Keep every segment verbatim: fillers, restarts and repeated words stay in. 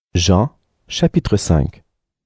Jean, chapitre cinq.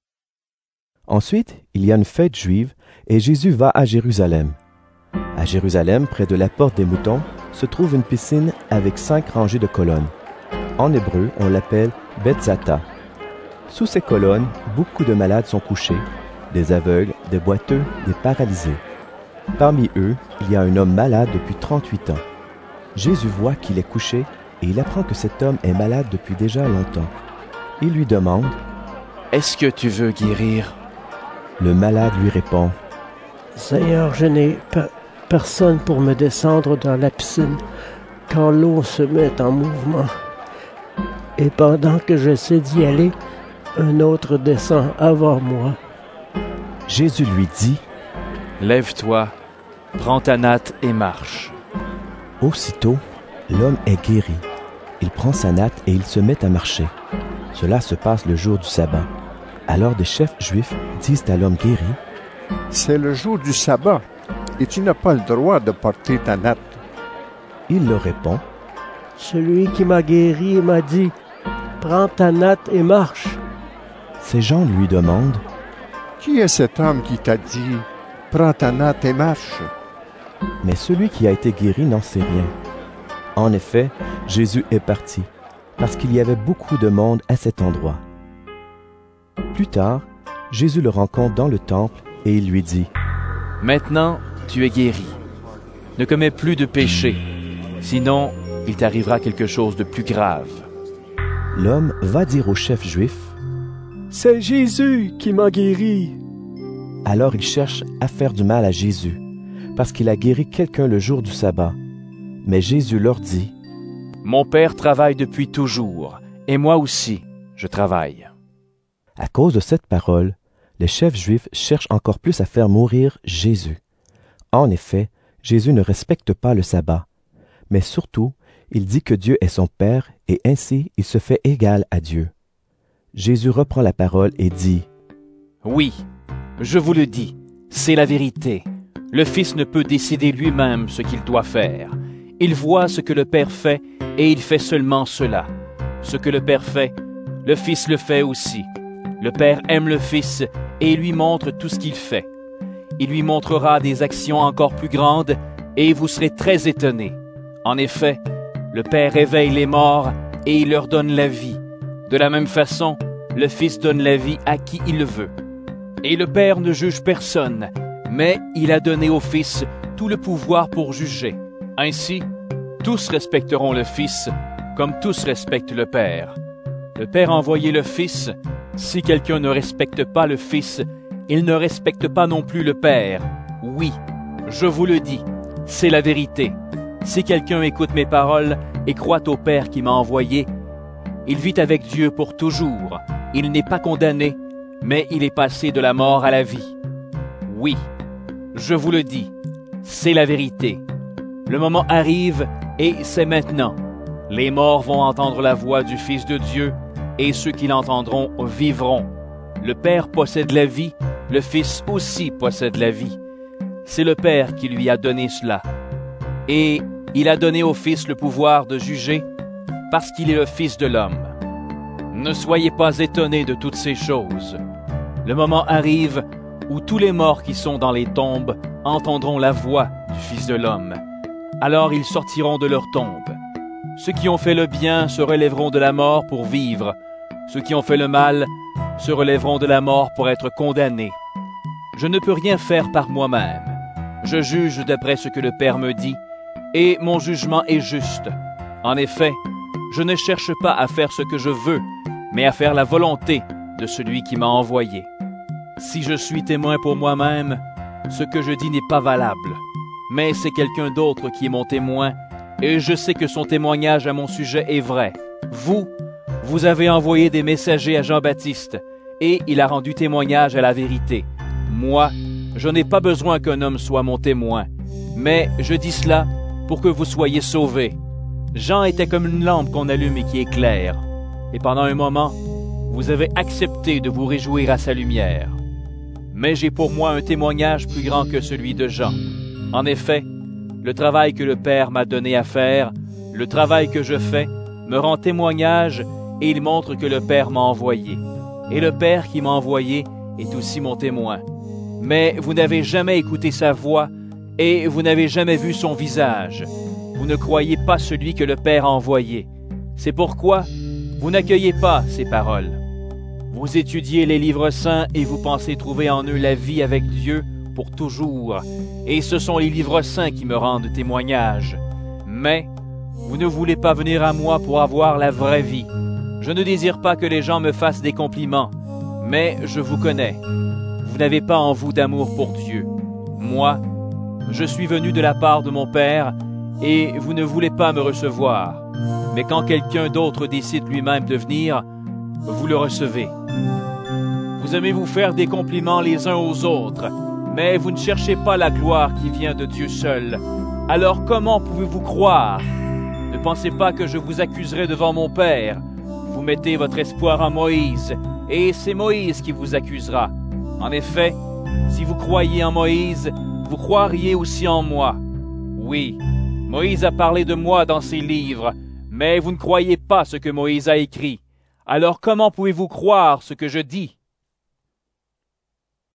Ensuite, il y a une fête juive et Jésus va à Jérusalem. À Jérusalem, près de la porte des moutons, se trouve une piscine avec cinq rangées de colonnes. En hébreu, on l'appelle Betzata. Sous ces colonnes, beaucoup de malades sont couchés, des aveugles, des boiteux, des paralysés. Parmi eux, il y a un homme malade depuis trente-huit ans. Jésus voit qu'il est couché et il apprend que cet homme est malade depuis déjà longtemps. Il lui demande « Est-ce que tu veux guérir ?» Le malade lui répond « Seigneur, je n'ai pe- personne pour me descendre dans la piscine quand l'eau se met en mouvement. Et pendant que j'essaie d'y aller, un autre descend avant moi. » Jésus lui dit « Lève-toi, prends ta natte et marche. » Aussitôt, l'homme est guéri. Il prend sa natte et il se met à marcher. Cela se passe le jour du sabbat. Alors des chefs juifs disent à l'homme guéri « C'est le jour du sabbat et tu n'as pas le droit de porter ta natte. » Il leur répond « Celui qui m'a guéri m'a dit « Prends ta natte et marche. » Ces gens lui demandent « Qui est cet homme qui t'a dit « Prends ta natte et marche » ?» Mais celui qui a été guéri n'en sait rien. En effet, Jésus est parti, parce qu'il y avait beaucoup de monde à cet endroit. Plus tard, Jésus le rencontre dans le temple et il lui dit « Maintenant, tu es guéri. Ne commets plus de péché, sinon il t'arrivera quelque chose de plus grave. » L'homme va dire au chef juif « C'est Jésus qui m'a guéri. » Alors il cherche à faire du mal à Jésus, parce qu'il a guéri quelqu'un le jour du sabbat. Mais Jésus leur dit « Mon Père travaille depuis toujours, et moi aussi, je travaille. » À cause de cette parole, les chefs juifs cherchent encore plus à faire mourir Jésus. En effet, Jésus ne respecte pas le sabbat, mais surtout, il dit que Dieu est son Père et ainsi il se fait égal à Dieu. Jésus reprend la parole et dit « Oui, je vous le dis, c'est la vérité. Le Fils ne peut décider lui-même ce qu'il doit faire. Il voit ce que le Père fait et il fait seulement cela. Ce que le Père fait, le Fils le fait aussi. Le Père aime le Fils et il lui montre tout ce qu'il fait. Il lui montrera des actions encore plus grandes et vous serez très étonnés. En effet, le Père réveille les morts et il leur donne la vie. De la même façon, le Fils donne la vie à qui il le veut. Et le Père ne juge personne, mais il a donné au Fils tout le pouvoir pour juger. Ainsi, tous respecteront le Fils, comme tous respectent le Père. Le Père a envoyé le Fils. Si quelqu'un ne respecte pas le Fils, il ne respecte pas non plus le Père. Oui, je vous le dis, c'est la vérité. Si quelqu'un écoute mes paroles et croit au Père qui m'a envoyé, il vit avec Dieu pour toujours. Il n'est pas condamné, mais il est passé de la mort à la vie. Oui, je vous le dis, c'est la vérité. Le moment arrive et c'est maintenant. Les morts vont entendre la voix du Fils de Dieu et ceux qui l'entendront vivront. Le Père possède la vie, le Fils aussi possède la vie. C'est le Père qui lui a donné cela. Et il a donné au Fils le pouvoir de juger parce qu'il est le Fils de l'homme. Ne soyez pas étonnés de toutes ces choses. Le moment arrive où tous les morts qui sont dans les tombes entendront la voix du Fils de l'homme. Alors ils sortiront de leur tombe. Ceux qui ont fait le bien se relèveront de la mort pour vivre. Ceux qui ont fait le mal se relèveront de la mort pour être condamnés. Je ne peux rien faire par moi-même. Je juge d'après ce que le Père me dit, et mon jugement est juste. En effet, je ne cherche pas à faire ce que je veux, mais à faire la volonté de celui qui m'a envoyé. Si je suis témoin pour moi-même, ce que je dis n'est pas valable. Mais c'est quelqu'un d'autre qui est mon témoin, et je sais que son témoignage à mon sujet est vrai. Vous, vous avez envoyé des messagers à Jean-Baptiste, et il a rendu témoignage à la vérité. Moi, je n'ai pas besoin qu'un homme soit mon témoin, mais je dis cela pour que vous soyez sauvés. Jean était comme une lampe qu'on allume et qui éclaire, et pendant un moment, vous avez accepté de vous réjouir à sa lumière. Mais j'ai pour moi un témoignage plus grand que celui de Jean. En effet, le travail que le Père m'a donné à faire, le travail que je fais, me rend témoignage et il montre que le Père m'a envoyé. Et le Père qui m'a envoyé est aussi mon témoin. Mais vous n'avez jamais écouté sa voix, et vous n'avez jamais vu son visage. Vous ne croyez pas celui que le Père a envoyé. C'est pourquoi vous n'accueillez pas ses paroles. Vous étudiez les livres saints et vous pensez trouver en eux la vie avec Dieu pour toujours. Et ce sont les livres saints qui me rendent témoignage. Mais vous ne voulez pas venir à moi pour avoir la vraie vie. Je ne désire pas que les gens me fassent des compliments, mais je vous connais. Vous n'avez pas en vous d'amour pour Dieu. Moi, je suis venu de la part de mon Père, et vous ne voulez pas me recevoir. Mais quand quelqu'un d'autre décide lui-même de venir, vous le recevez. Vous aimez vous faire des compliments les uns aux autres, mais vous ne cherchez pas la gloire qui vient de Dieu seul. Alors comment pouvez-vous croire? Ne pensez pas que je vous accuserai devant mon Père. Vous mettez votre espoir en Moïse, et c'est Moïse qui vous accusera. En effet, si vous croyez en Moïse, vous croiriez aussi en moi. Oui, Moïse a parlé de moi dans ses livres, mais vous ne croyez pas ce que Moïse a écrit. Alors comment pouvez-vous croire ce que je dis?